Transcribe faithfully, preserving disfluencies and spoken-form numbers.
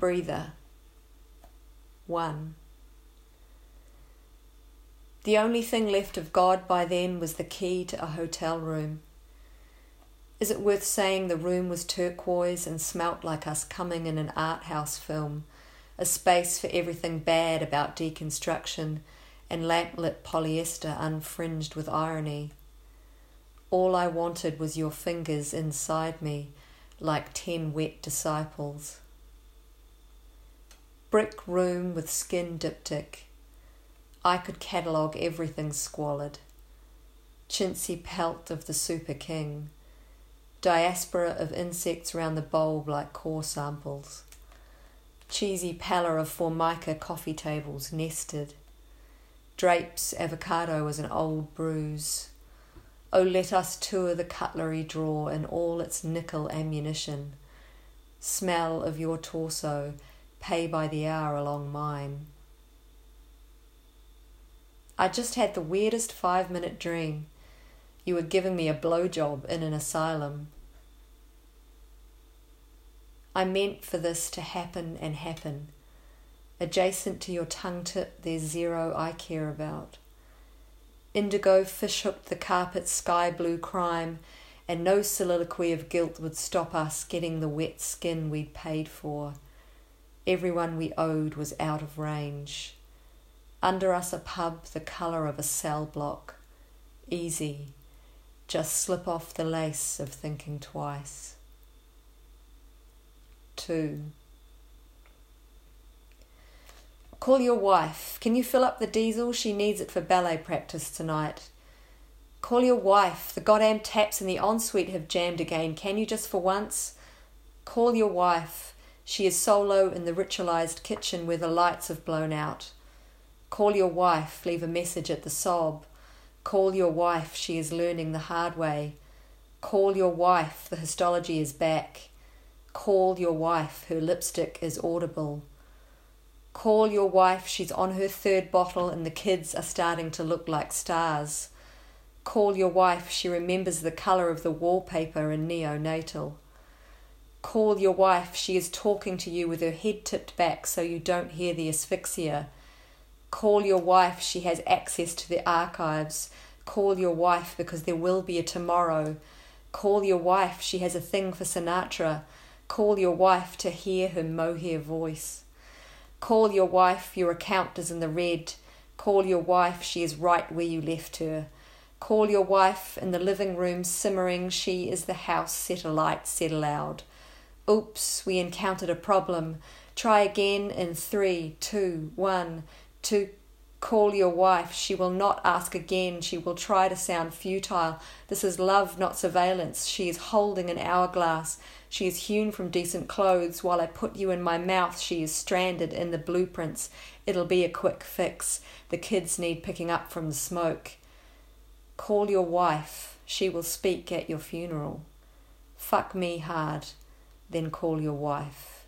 breather. One. The only thing left of God by then was the key to a hotel room. Is it worth saying the room was turquoise and smelt like us coming in an art house film, a space for everything bad about deconstruction and lamplit polyester unfringed with irony? All I wanted was your fingers inside me, like ten wet disciples. Brick room with skin diptych. I could catalogue everything squalid. Chintzy pelt of the super king. Diaspora of insects round the bulb like core samples. Cheesy pallor of formica coffee tables nested. Drapes avocado as an old bruise. Oh, let us tour the cutlery drawer in all its nickel ammunition. Smell of your torso, pay by the hour along mine. I just had the weirdest five-minute dream. You were giving me a blowjob in an asylum. I meant for this to happen and happen. Adjacent to your tongue tip, there's zero I care about. Indigo fish-hooked the carpet sky-blue crime, and no soliloquy of guilt would stop us getting the wet skin we'd paid for. Everyone we owed was out of range. Under us a pub the colour of a cell block. Easy. Just slip off the lace of thinking twice. Two. Call your wife. Can you fill up the diesel? She needs it for ballet practice tonight. Call your wife. The goddamn taps in the ensuite have jammed again. Can you just for once? Call your wife. She is solo in the ritualised kitchen where the lights have blown out. Call your wife. Leave a message at the sob. Call your wife. She is learning the hard way. Call your wife. The histology is back. Call your wife. Her lipstick is audible. Call your wife. She's on her third bottle and the kids are starting to look like stars. Call your wife. She remembers the colour of the wallpaper in neonatal. Call your wife. She is talking to you with her head tipped back so you don't hear the asphyxia. Call your wife. She has access to the archives. Call your wife because there will be a tomorrow. Call your wife. She has a thing for Sinatra. Call your wife to hear her mohair voice. Call your wife. Your account is in the red. Call your wife. She is right where you left her. Call your wife. In the living room simmering, she is the house set alight, said aloud. Oops, we encountered a problem. Try again in three, two, one, two. Call your wife. She will not ask again. She will try to sound futile. This is love, not surveillance. She is holding an hourglass. She is hewn from decent clothes. While I put you in my mouth, she is stranded in the blueprints. It'll be a quick fix. The kids need picking up from the smoke. Call your wife. She will speak at your funeral. Fuck me hard. Then call your wife.